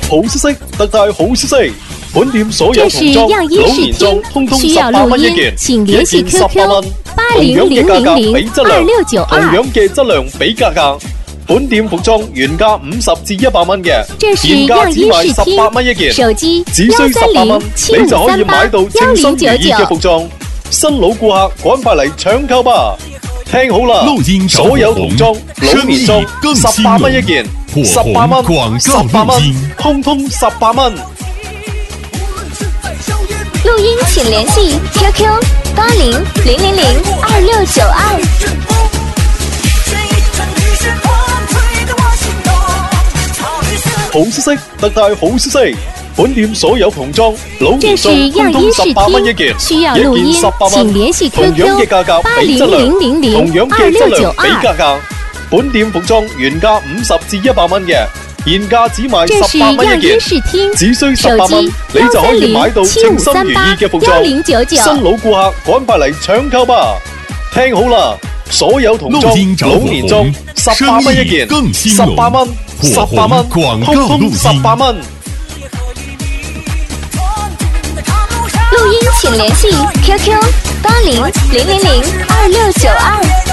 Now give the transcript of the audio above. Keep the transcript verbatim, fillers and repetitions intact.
好消息，特大好消息！本店所有童裝、老年裝，通通十八蚊一件，一件十八蚊。同樣嘅價格比質量，同樣嘅質量比價格。本店服裝原價五十至一百蚊嘅，現價只賣十八蚊一件，只需十八蚊，你就可以買到稱心如意嘅服裝。新老顧客趕快嚟搶購吧！聽好啦，所有童裝、老年裝十八蚊一件，十八蚊，十八蚊，通通十八蚊。 錄音請聯繫 Q Q 八零零零零二六九二。 好消息，特大好消息！本店所有童裝、老年裝，通通十八蚊一件， 需要錄音，請聯繫 Q Q 八零零零零二六九二。 本店服裝原價五十至一百蚊嘅，現價只賣十八蚊一件，只需十八蚊，你就可以買到稱心如意嘅服裝。新老顧客趕快嚟搶購吧！聽好啦，所有童裝、老年裝十八蚊一件，十八蚊，十八蚊，通通十八蚊。 錄音請聯繫 Q Q 八零零零零二六九二。